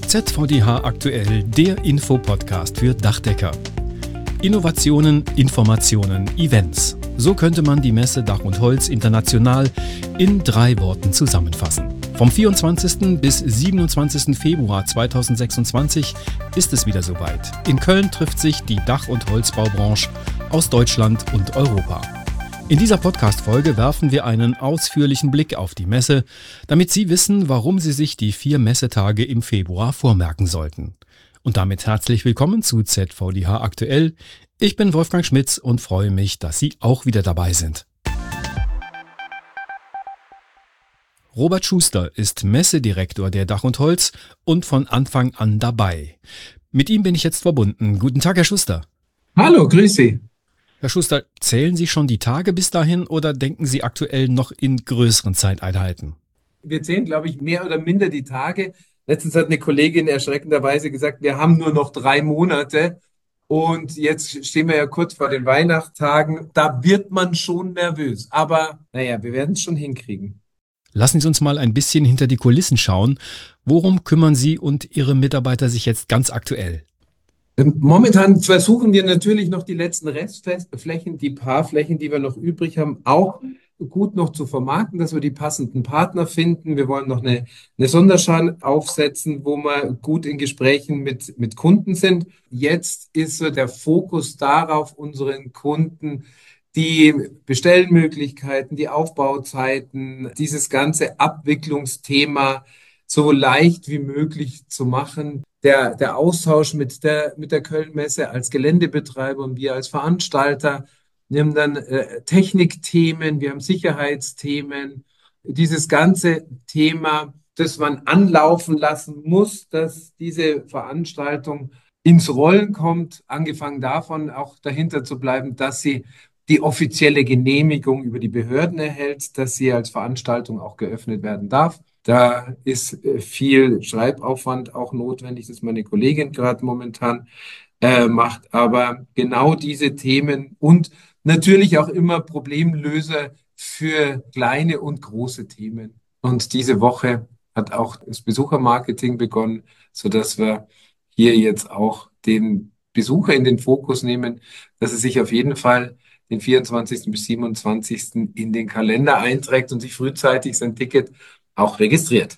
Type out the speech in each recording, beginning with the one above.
ZVDH aktuell, der Infopodcast für Dachdecker. Innovationen, Informationen, Events. So könnte man die Messe Dach und Holz international in 3 Worten zusammenfassen. Vom 24. bis 27. Februar 2026 ist es wieder soweit. In Köln trifft sich die Dach- und Holzbaubranche aus Deutschland und Europa. In dieser Podcast-Folge werfen wir einen ausführlichen Blick auf die Messe, damit Sie wissen, warum Sie sich die 4 Messetage im Februar vormerken sollten. Und damit herzlich willkommen zu ZVDH aktuell. Ich bin Wolfgang Schmitz und freue mich, dass Sie auch wieder dabei sind. Robert Schuster ist Messedirektor der Dach und Holz und von Anfang an dabei. Mit ihm bin ich jetzt verbunden. Guten Tag, Herr Schuster. Hallo, grüß Sie. Herr Schuster, zählen Sie schon die Tage bis dahin oder denken Sie aktuell noch in größeren Zeiteinheiten? Wir zählen, glaube ich, mehr oder minder die Tage. Letztens hat eine Kollegin erschreckenderweise gesagt, wir haben nur noch 3 Monate und jetzt stehen wir ja kurz vor den Weihnachtstagen. Da wird man schon nervös, aber naja, wir werden es schon hinkriegen. Lassen Sie uns mal ein bisschen hinter die Kulissen schauen. Worum kümmern Sie und Ihre Mitarbeiter sich jetzt ganz aktuell? Momentan versuchen wir natürlich noch die letzten Restflächen, die paar Flächen, die wir noch übrig haben, auch gut noch zu vermarkten, dass wir die passenden Partner finden. Wir wollen noch eine Sonderschau aufsetzen, wo wir gut in Gesprächen mit Kunden sind. Jetzt ist so der Fokus darauf, unseren Kunden die Bestellmöglichkeiten, die Aufbauzeiten, dieses ganze Abwicklungsthema so leicht wie möglich zu machen. Der Austausch mit der Köln-Messe als Geländebetreiber und wir als Veranstalter. Wir haben dann Technikthemen, wir haben Sicherheitsthemen. Dieses ganze Thema, das man anlaufen lassen muss, dass diese Veranstaltung ins Rollen kommt, angefangen davon auch dahinter zu bleiben, dass sie die offizielle Genehmigung über die Behörden erhält, dass sie als Veranstaltung auch geöffnet werden darf. Da ist viel Schreibaufwand auch notwendig, das meine Kollegin gerade momentan macht. Aber genau diese Themen und natürlich auch immer Problemlöser für kleine und große Themen. Und diese Woche hat auch das Besuchermarketing begonnen, sodass wir hier jetzt auch den Besucher in den Fokus nehmen, dass er sich auf jeden Fall den 24. bis 27. in den Kalender einträgt und sich frühzeitig sein Ticket auch registriert.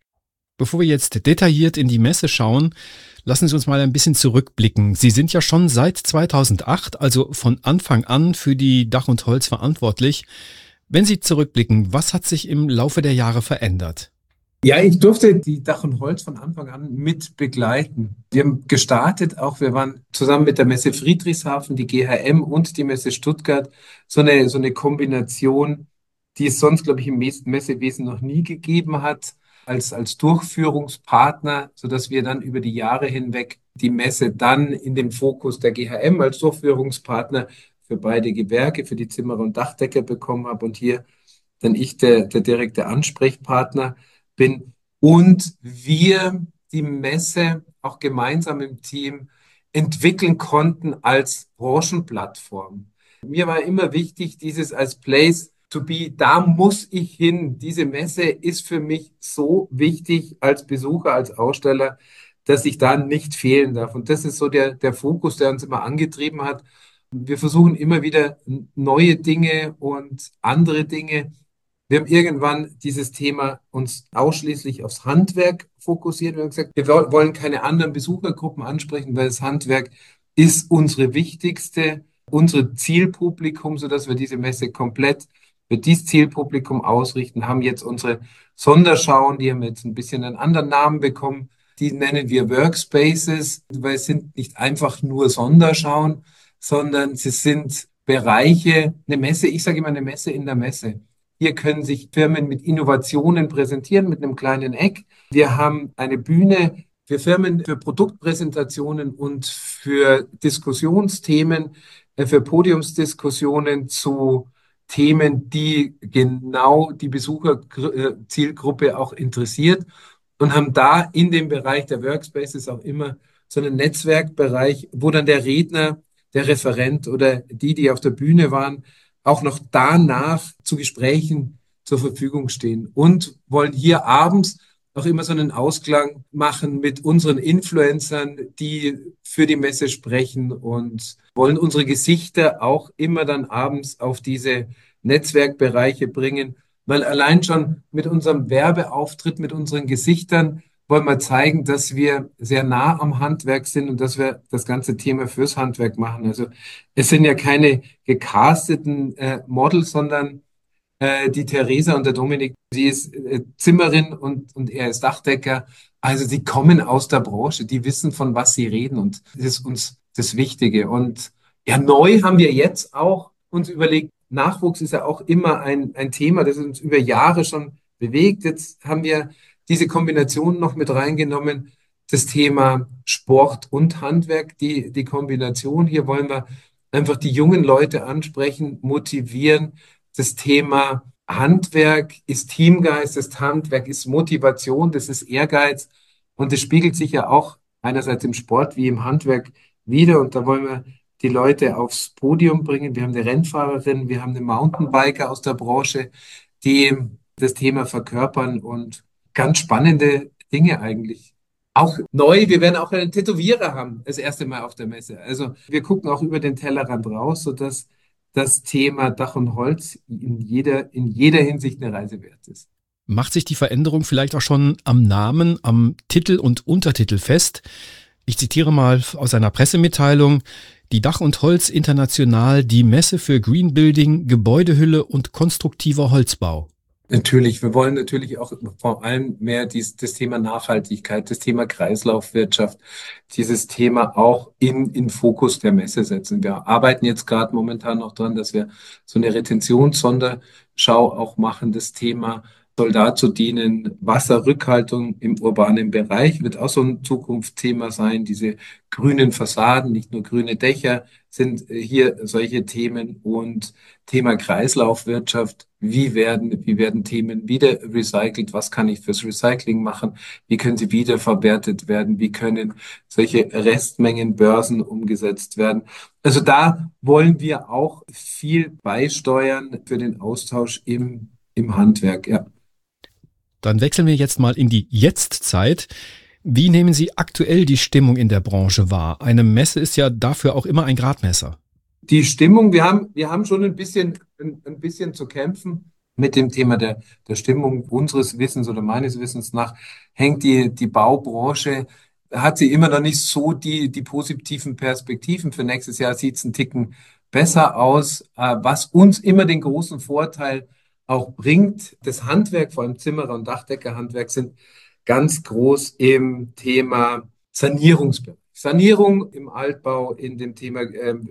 Bevor wir jetzt detailliert in die Messe schauen, lassen Sie uns mal ein bisschen zurückblicken. Sie sind ja schon seit 2008, also von Anfang an, für die Dach und Holz verantwortlich. Wenn Sie zurückblicken, was hat sich im Laufe der Jahre verändert? Ja, ich durfte die Dach und Holz von Anfang an mit begleiten. Wir haben gestartet, wir waren zusammen mit der Messe Friedrichshafen, die GHM und die Messe Stuttgart, so eine Kombination, die es sonst, glaube ich, im Messewesen noch nie gegeben hat, als Durchführungspartner, sodass wir dann über die Jahre hinweg die Messe dann in den Fokus der GHM als Durchführungspartner für beide Gewerke, für die Zimmerer und Dachdecker bekommen habe und hier dann ich der direkte Ansprechpartner bin und wir die Messe auch gemeinsam im Team entwickeln konnten als Branchenplattform. Mir war immer wichtig, dieses als Place to be, da muss ich hin. Diese Messe ist für mich so wichtig als Besucher, als Aussteller, dass ich da nicht fehlen darf. Und das ist so der Fokus, der uns immer angetrieben hat. Wir versuchen immer wieder neue Dinge und andere Dinge. Wir haben irgendwann dieses Thema uns ausschließlich aufs Handwerk fokussiert. Wir haben gesagt, wir wollen keine anderen Besuchergruppen ansprechen, weil das Handwerk ist unsere Zielpublikum, sodass wir diese Messe komplett für dieses Zielpublikum ausrichten, haben jetzt unsere Sonderschauen, die haben jetzt ein bisschen einen anderen Namen bekommen. Die nennen wir Workspaces, weil es sind nicht einfach nur Sonderschauen, sondern sie sind Bereiche, eine Messe, ich sage immer eine Messe in der Messe. Hier können sich Firmen mit Innovationen präsentieren, mit einem kleinen Eck. Wir haben eine Bühne für Firmen, für Produktpräsentationen und für Diskussionsthemen, für Podiumsdiskussionen zu Themen, die genau die Besucherzielgruppe auch interessiert und haben da in dem Bereich der Workspaces auch immer so einen Netzwerkbereich, wo dann der Redner, der Referent oder die auf der Bühne waren, auch noch danach zu Gesprächen zur Verfügung stehen und wollen hier abends auch immer so einen Ausklang machen mit unseren Influencern, die für die Messe sprechen und wollen unsere Gesichter auch immer dann abends auf diese Netzwerkbereiche bringen, weil allein schon mit unserem Werbeauftritt, mit unseren Gesichtern wollen wir zeigen, dass wir sehr nah am Handwerk sind und dass wir das ganze Thema fürs Handwerk machen. Also es sind ja keine gecasteten Models, sondern die Theresa und der Dominik, sie ist Zimmerin und er ist Dachdecker. Also die kommen aus der Branche, die wissen, von was sie reden und das ist uns das Wichtige. Und ja, neu haben wir jetzt auch uns überlegt, Nachwuchs ist ja auch immer ein Thema, das uns über Jahre schon bewegt. Jetzt haben wir diese Kombination noch mit reingenommen, das Thema Sport und Handwerk, die Kombination. Hier wollen wir einfach die jungen Leute ansprechen, motivieren, das Thema Handwerk ist Teamgeist, das Handwerk ist Motivation, das ist Ehrgeiz und das spiegelt sich ja auch einerseits im Sport wie im Handwerk wieder und da wollen wir die Leute aufs Podium bringen. Wir haben eine Rennfahrerin, wir haben eine Mountainbiker aus der Branche, die das Thema verkörpern und ganz spannende Dinge eigentlich. Auch neu, wir werden auch einen Tätowierer haben, das erste Mal auf der Messe. Also wir gucken auch über den Tellerrand raus, sodass das Thema Dach und Holz in jeder Hinsicht eine Reise wert ist. Macht sich die Veränderung vielleicht auch schon am Namen, am Titel und Untertitel fest? Ich zitiere mal aus einer Pressemitteilung: Die Dach und Holz International, die Messe für Green Building, Gebäudehülle und konstruktiver Holzbau. Natürlich, wir wollen natürlich auch vor allem mehr das Thema Nachhaltigkeit, das Thema Kreislaufwirtschaft, dieses Thema auch in Fokus der Messe setzen. Wir arbeiten jetzt gerade momentan noch dran, dass wir so eine Retentionssonderschau auch machen. Das Thema soll dazu dienen, Wasserrückhaltung im urbanen Bereich wird auch so ein Zukunftsthema sein. Diese grünen Fassaden, nicht nur grüne Dächer sind hier solche Themen und Thema Kreislaufwirtschaft. Wie werden Themen wieder recycelt? Was kann ich fürs Recycling machen? Wie können sie wiederverwertet werden? Wie können solche Restmengenbörsen umgesetzt werden? Also da wollen wir auch viel beisteuern für den Austausch im Handwerk, ja. Dann wechseln wir jetzt mal in die Jetztzeit. Wie nehmen Sie aktuell die Stimmung in der Branche wahr? Eine Messe ist ja dafür auch immer ein Gradmesser. Die Stimmung, wir haben schon ein bisschen zu kämpfen mit dem Thema der Stimmung. Unseres Wissens oder meines Wissens nach hängt die Baubranche, hat sie immer noch nicht so die positiven Perspektiven. Für nächstes Jahr sieht es einen Ticken besser aus, was uns immer den großen Vorteil auch bringt. Das Handwerk, vor allem Zimmerer- und Dachdeckerhandwerk, sind ganz groß im Thema Sanierungsbereich. Sanierung im Altbau, in dem Thema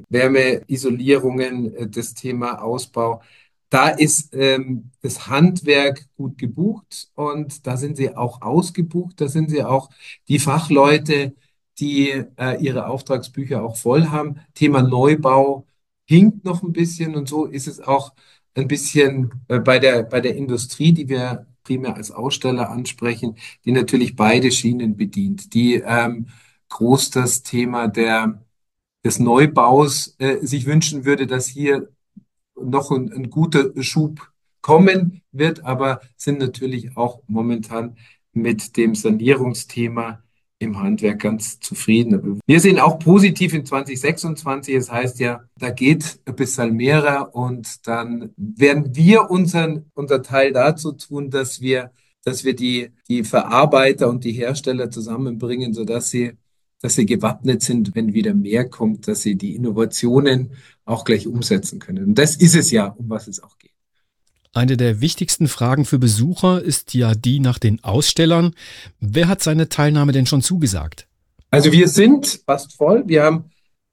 Wärmeisolierungen, das Thema Ausbau. Da ist das Handwerk gut gebucht und da sind sie auch ausgebucht. Da sind sie auch die Fachleute, die ihre Auftragsbücher auch voll haben. Thema Neubau hinkt noch ein bisschen und so ist es auch ein bisschen bei der Industrie, die wir primär als Aussteller ansprechen, die natürlich beide Schienen bedient, die groß das Thema des Neubaus sich wünschen würde, dass hier noch ein guter Schub kommen wird, aber sind natürlich auch momentan mit dem Sanierungsthema im Handwerk ganz zufrieden. Wir sehen auch positiv in 2026. Es heißt ja, da geht ein bisschen mehr und dann werden wir unser Teil dazu tun, dass wir die Verarbeiter und die Hersteller zusammenbringen, dass sie gewappnet sind, wenn wieder mehr kommt, dass sie die Innovationen auch gleich umsetzen können. Und das ist es ja, um was es auch geht. Eine der wichtigsten Fragen für Besucher ist ja die nach den Ausstellern. Wer hat seine Teilnahme denn schon zugesagt? Also wir sind fast voll. Wir haben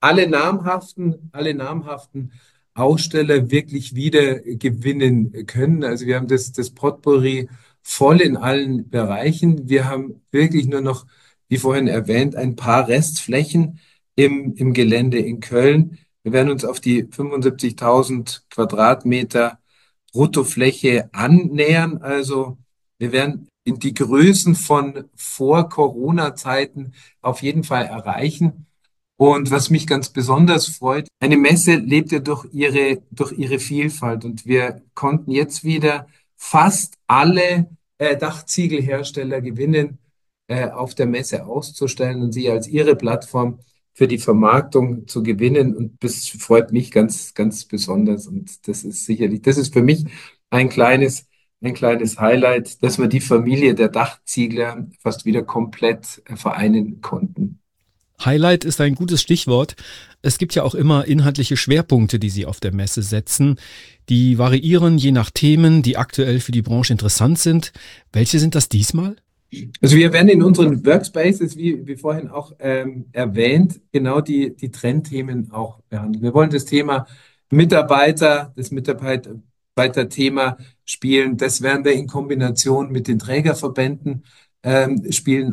alle namhaften Aussteller wirklich wieder gewinnen können. Also wir haben das Potpourri voll in allen Bereichen. Wir haben wirklich nur noch, wie vorhin erwähnt, ein paar Restflächen im Gelände in Köln. Wir werden uns auf die 75.000 Quadratmeter Bruttofläche annähern. Also wir werden in die Größen von vor Corona-Zeiten auf jeden Fall erreichen. Und was mich ganz besonders freut, eine Messe lebt ja durch ihre Vielfalt. Und wir konnten jetzt wieder fast alle Dachziegelhersteller gewinnen, auf der Messe auszustellen und sie als ihre Plattform für die Vermarktung zu gewinnen. Und das freut mich ganz, ganz besonders. Und das ist für mich ein ein kleines Highlight, dass wir die Familie der Dachziegler fast wieder komplett vereinen konnten. Highlight ist ein gutes Stichwort. Es gibt ja auch immer inhaltliche Schwerpunkte, die Sie auf der Messe setzen. Die variieren je nach Themen, die aktuell für die Branche interessant sind. Welche sind das diesmal? Also wir werden in unseren Workspaces, wie vorhin auch erwähnt, genau die Trendthemen auch behandeln. Wir wollen das Thema das Mitarbeiterthema spielen. Das werden wir in Kombination mit den Trägerverbänden spielen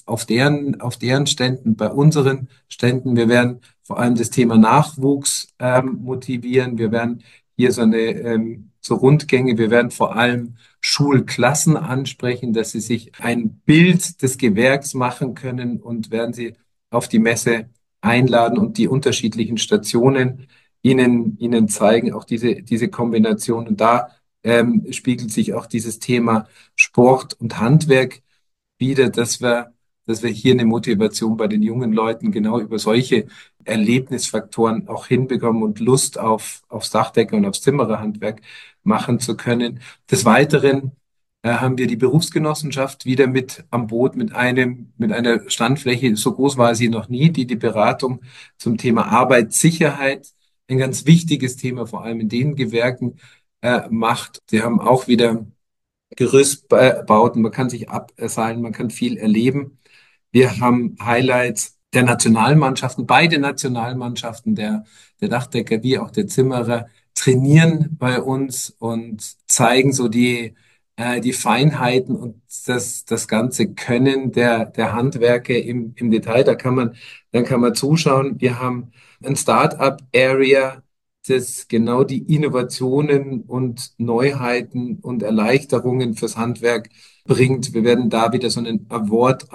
auf deren Ständen, bei unseren Ständen. Wir werden vor allem das Thema Nachwuchs motivieren. Wir werden hier so Rundgänge, wir werden vor allem Schulklassen ansprechen, dass sie sich ein Bild des Gewerks machen können und werden sie auf die Messe einladen und die unterschiedlichen Stationen ihnen zeigen, auch diese Kombination. Und da spiegelt sich auch dieses Thema Sport und Handwerk wieder, dass wir hier eine Motivation bei den jungen Leuten genau über solche Erlebnisfaktoren auch hinbekommen und Lust aufs Dachdecker und aufs Zimmererhandwerk machen zu können. Des Weiteren haben wir die Berufsgenossenschaft wieder mit am Boot mit einer Standfläche, so groß war sie noch nie, die Beratung zum Thema Arbeitssicherheit, ein ganz wichtiges Thema, vor allem in den Gewerken, macht. Die haben auch wieder Gerüstbauten, man kann sich abseilen, man kann viel erleben. Wir haben Highlights der Nationalmannschaften, beide Nationalmannschaften, der Dachdecker wie auch der Zimmerer, trainieren bei uns und zeigen so die Feinheiten und das ganze Können der Handwerker im Detail. Dann kann man zuschauen. Wir haben ein Startup-Area, das genau die Innovationen und Neuheiten und Erleichterungen fürs Handwerk bringt. Wir werden da wieder so einen Award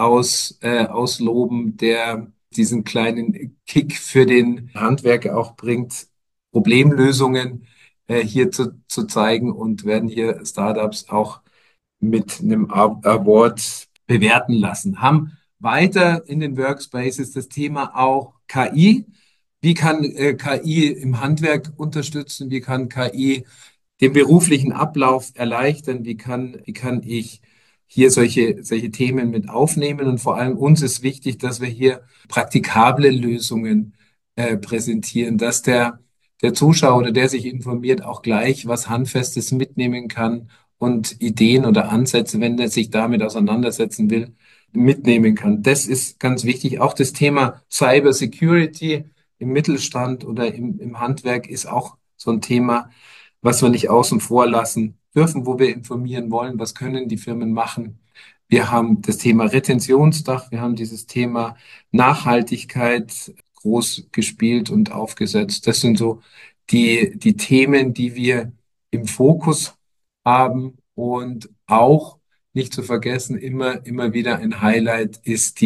ausloben, der diesen kleinen Kick für den Handwerker auch bringt, Problemlösungen hier zu zeigen und werden hier Startups auch mit einem Award bewerten lassen. Haben weiter in den Workspaces das Thema auch KI. Wie kann KI im Handwerk unterstützen? Wie kann KI den beruflichen Ablauf erleichtern? Wie kann ich hier solche Themen mit aufnehmen? Und vor allem uns ist wichtig, dass wir hier praktikable Lösungen präsentieren, dass der Zuschauer oder der sich informiert auch gleich was Handfestes mitnehmen kann und Ideen oder Ansätze, wenn er sich damit auseinandersetzen will, mitnehmen kann. Das ist ganz wichtig. Auch das Thema Cyber Security im Mittelstand oder im Handwerk ist auch so ein Thema, was wir nicht außen vor lassen dürfen, wo wir informieren wollen, was können die Firmen machen. Wir haben das Thema Retentionsdach, wir haben dieses Thema Nachhaltigkeit groß gespielt und aufgesetzt. Das sind so die Themen, die wir im Fokus haben und auch nicht zu vergessen, immer wieder ein Highlight ist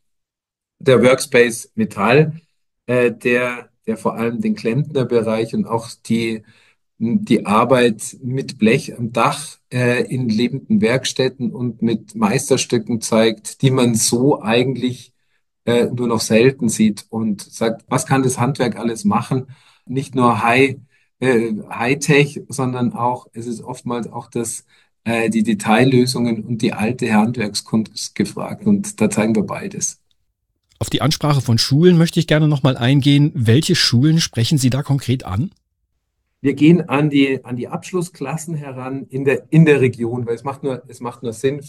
der Workspace Metall, der vor allem den Klempnerbereich und auch die Arbeit mit Blech am Dach in lebenden Werkstätten und mit Meisterstücken zeigt, die man so eigentlich nur noch selten sieht und sagt, was kann das Handwerk alles machen? Nicht nur Hightech, sondern auch, es ist oftmals auch die Detaillösungen und die alte Handwerkskunst gefragt. Und da zeigen wir beides. Auf die Ansprache von Schulen möchte ich gerne nochmal eingehen. Welche Schulen sprechen Sie da konkret an? Wir gehen an die Abschlussklassen heran in der Region, weil es macht nur Sinn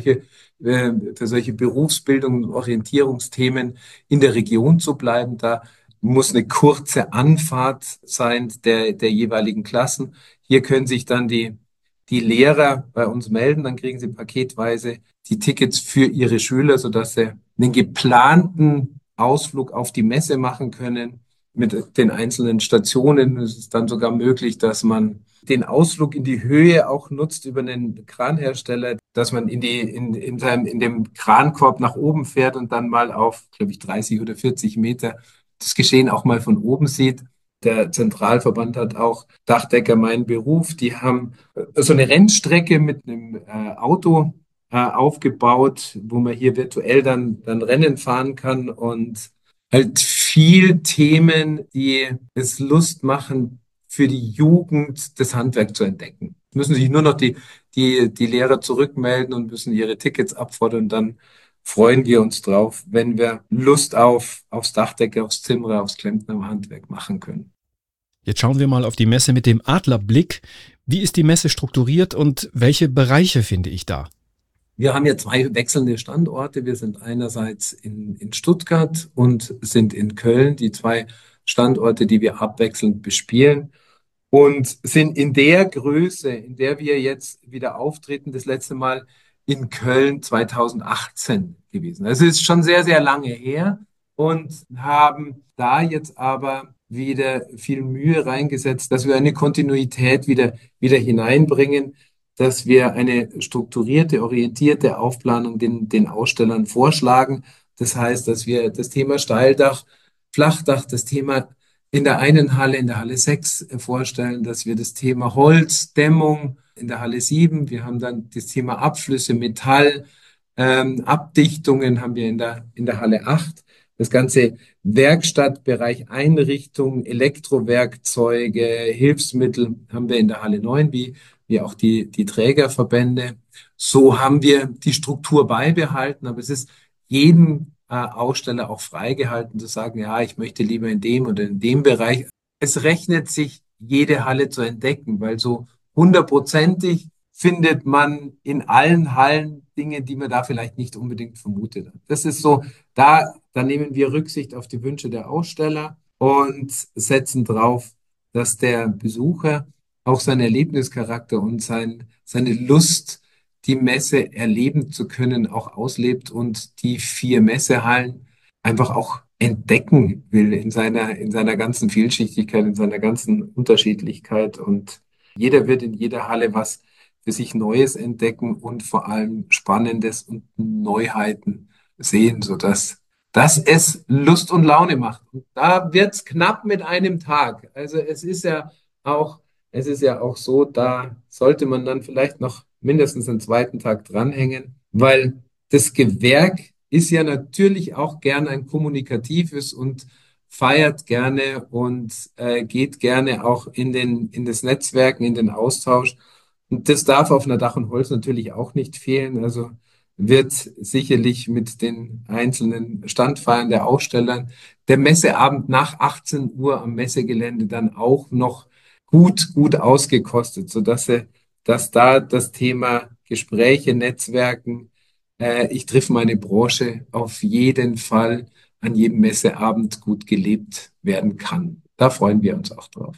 für solche Berufsbildung und Orientierungsthemen in der Region zu bleiben. Da muss eine kurze Anfahrt sein der jeweiligen Klassen. Hier können sich dann die Lehrer bei uns melden, dann kriegen sie paketweise die Tickets für ihre Schüler, sodass sie einen geplanten Ausflug auf die Messe machen können mit den einzelnen Stationen. Es ist dann sogar möglich, dass man den Ausflug in die Höhe auch nutzt über einen Kranhersteller, dass man in dem Krankorb nach oben fährt und dann mal auf, glaube ich, 30 oder 40 Meter das Geschehen auch mal von oben sieht. Der Zentralverband hat auch Dachdecker mein Beruf. Die haben so eine Rennstrecke mit einem Auto aufgebaut, wo man hier virtuell dann Rennen fahren kann und halt viel Themen, die es Lust machen, für die Jugend das Handwerk zu entdecken. Müssen sich nur noch die Lehrer zurückmelden und müssen ihre Tickets abfordern. Dann freuen wir uns drauf, wenn wir Lust aufs Dachdecker, aufs Zimmerer, aufs Klempner Handwerk machen können. Jetzt schauen wir mal auf die Messe mit dem Adlerblick. Wie ist die Messe strukturiert und welche Bereiche finde ich da? Wir haben ja zwei wechselnde Standorte. Wir sind einerseits in Stuttgart und sind in Köln, die zwei Standorte, die wir abwechselnd bespielen und sind in der Größe, in der wir jetzt wieder auftreten, das letzte Mal in Köln 2018 gewesen. Also es ist schon sehr, sehr lange her und haben da jetzt aber wieder viel Mühe reingesetzt, dass wir eine Kontinuität wieder hineinbringen, dass wir eine strukturierte, orientierte Aufplanung den Ausstellern vorschlagen. Das heißt, dass wir das Thema Steildach, Flachdach, das Thema in der einen Halle, in der Halle 6 vorstellen, dass wir das Thema Holzdämmung in der Halle 7, wir haben dann das Thema Abflüsse, Metall, Abdichtungen haben wir in der Halle 8. Das ganze Werkstattbereich Einrichtung, Elektrowerkzeuge, Hilfsmittel haben wir in der Halle 9, wie auch die Trägerverbände. So haben wir die Struktur beibehalten, aber es ist jedem Aussteller auch freigehalten zu sagen, ja, ich möchte lieber in dem oder in dem Bereich. Es rechnet sich, jede Halle zu entdecken, weil so hundertprozentig findet man in allen Hallen Dinge, die man da vielleicht nicht unbedingt vermutet hat. Das ist so, da nehmen wir Rücksicht auf die Wünsche der Aussteller und setzen drauf, dass der Besucher auch seinen Erlebnischarakter und seine Lust, die Messe erleben zu können, auch auslebt und die 4 Messehallen einfach auch entdecken will in seiner ganzen Vielschichtigkeit, in seiner ganzen Unterschiedlichkeit. Und jeder wird in jeder Halle was für sich Neues entdecken und vor allem Spannendes und Neuheiten sehen, sodass es Lust und Laune macht. Und da wird's knapp mit einem Tag. Also es ist ja auch so, da sollte man dann vielleicht noch mindestens einen zweiten Tag dranhängen, weil das Gewerk ist ja natürlich auch gern ein kommunikatives und feiert gerne und geht gerne auch in das Netzwerken, in den Austausch. Und das darf auf einer Dach und Holz natürlich auch nicht fehlen. Also wird sicherlich mit den einzelnen Standfeiern der Aussteller der Messeabend nach 18 Uhr am Messegelände dann auch noch gut ausgekostet, dass da das Thema Gespräche, Netzwerken, ich triff meine Branche auf jeden Fall an jedem Messeabend gut gelebt werden kann. Da freuen wir uns auch drauf.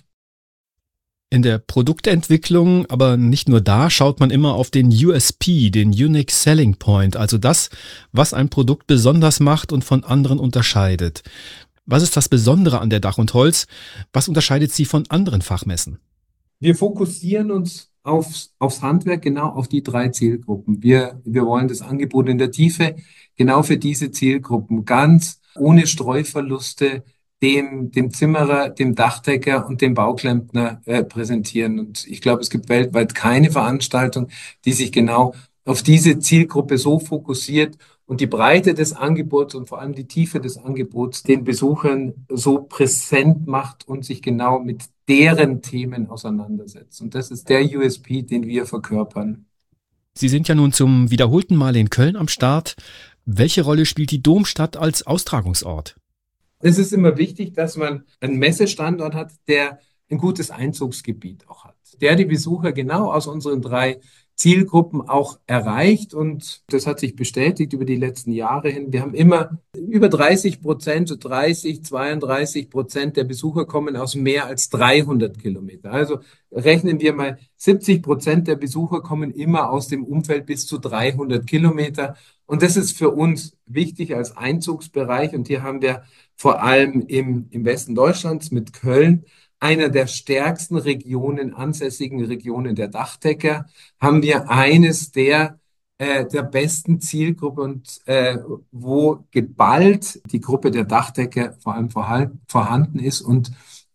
In der Produktentwicklung, aber nicht nur da, schaut man immer auf den USP, den Unique Selling Point, also das, was ein Produkt besonders macht und von anderen unterscheidet. Was ist das Besondere an der Dach und Holz? Was unterscheidet sie von anderen Fachmessen? Wir fokussieren uns aufs Handwerk, genau auf die 3 Zielgruppen. Wir wollen das Angebot in der Tiefe genau für diese Zielgruppen ganz ohne Streuverluste dem Zimmerer, dem Dachdecker und dem Bauklempner präsentieren. Und ich glaube, es gibt weltweit keine Veranstaltung, die sich genau auf diese Zielgruppe so fokussiert und die Breite des Angebots und vor allem die Tiefe des Angebots den Besuchern so präsent macht und sich genau mit deren Themen auseinandersetzt. Und das ist der USP, den wir verkörpern. Sie sind ja nun zum wiederholten Mal in Köln am Start. Welche Rolle spielt die Domstadt als Austragungsort? Es ist immer wichtig, dass man einen Messestandort hat, der ein gutes Einzugsgebiet auch hat, der die Besucher genau aus unseren 3 Zielgruppen auch erreicht. Und das hat sich bestätigt über die letzten Jahre hin. Wir haben immer über 30%, so 30, 32% der Besucher kommen aus mehr als 300 Kilometer. Also rechnen wir mal, 70% der Besucher kommen immer aus dem Umfeld bis zu 300 Kilometer. Und das ist für uns wichtig als Einzugsbereich. Und hier haben wir vor allem im Westen Deutschlands mit Köln, einer der stärksten Regionen, ansässigen Regionen der Dachdecker, haben wir eines der besten Zielgruppen und wo geballt die Gruppe der Dachdecker vor allem vorhanden ist und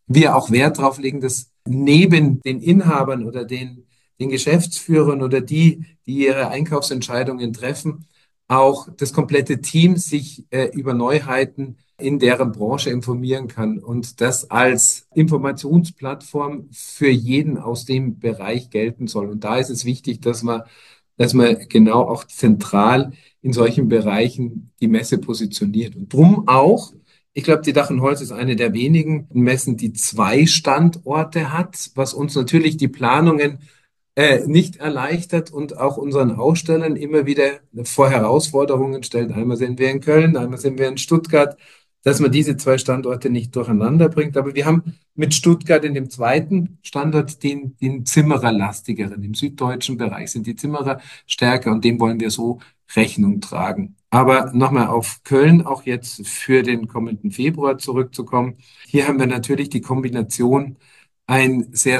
wir auch Wert darauf legen, dass neben den Inhabern oder den Geschäftsführern oder die ihre Einkaufsentscheidungen treffen, auch das komplette Team sich über Neuheiten in deren Branche informieren kann und das als Informationsplattform für jeden aus dem Bereich gelten soll. Und da ist es wichtig, dass man genau auch zentral in solchen Bereichen die Messe positioniert. Und drum auch, ich glaube, die Dach und Holz ist eine der wenigen Messen, die 2 Standorte hat, was uns natürlich die Planungen nicht erleichtert und auch unseren Ausstellern immer wieder vor Herausforderungen stellt. Einmal sind wir in Köln, einmal sind wir in Stuttgart, dass man diese 2 Standorte nicht durcheinander bringt. Aber wir haben mit Stuttgart in dem zweiten Standort den Zimmererlastigeren. Im süddeutschen Bereich sind die Zimmerer stärker und dem wollen wir so Rechnung tragen. Aber nochmal auf Köln, auch jetzt für den kommenden Februar zurückzukommen. Hier haben wir natürlich die Kombination ein sehr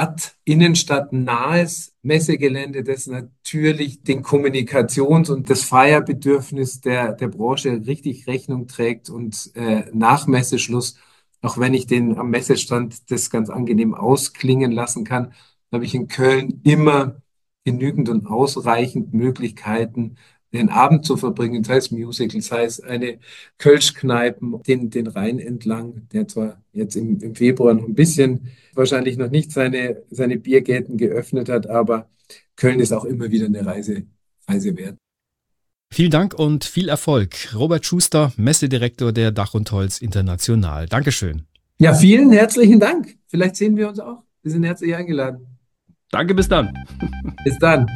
innenstadtnahes Messegelände, das natürlich den Kommunikations- und das Feierbedürfnis der Branche richtig Rechnung trägt und nach Messeschluss, auch wenn ich den am Messestand das ganz angenehm ausklingen lassen kann, habe ich in Köln immer genügend und ausreichend Möglichkeiten, den Abend zu verbringen, sei es Musical, sei es eine Kölschkneipen, den Rhein entlang, der zwar jetzt im Februar noch ein bisschen wahrscheinlich noch nicht seine Biergärten geöffnet hat, aber Köln ist auch immer wieder eine Reise wert. Vielen Dank und viel Erfolg. Robert Schuster, Messedirektor der Dach und Holz International. Dankeschön. Ja, vielen herzlichen Dank. Vielleicht sehen wir uns auch. Wir sind herzlich eingeladen. Danke, bis dann. Bis dann.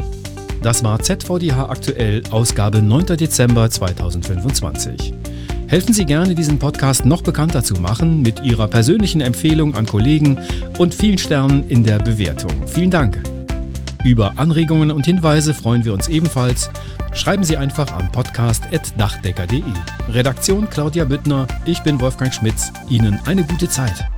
Das war ZVDH aktuell, Ausgabe 9. Dezember 2025. Helfen Sie gerne, diesen Podcast noch bekannter zu machen mit Ihrer persönlichen Empfehlung an Kollegen und vielen Sternen in der Bewertung. Vielen Dank. Über Anregungen und Hinweise freuen wir uns ebenfalls. Schreiben Sie einfach an podcast@dachdecker.de. Redaktion Claudia Büttner, ich bin Wolfgang Schmitz. Ihnen eine gute Zeit.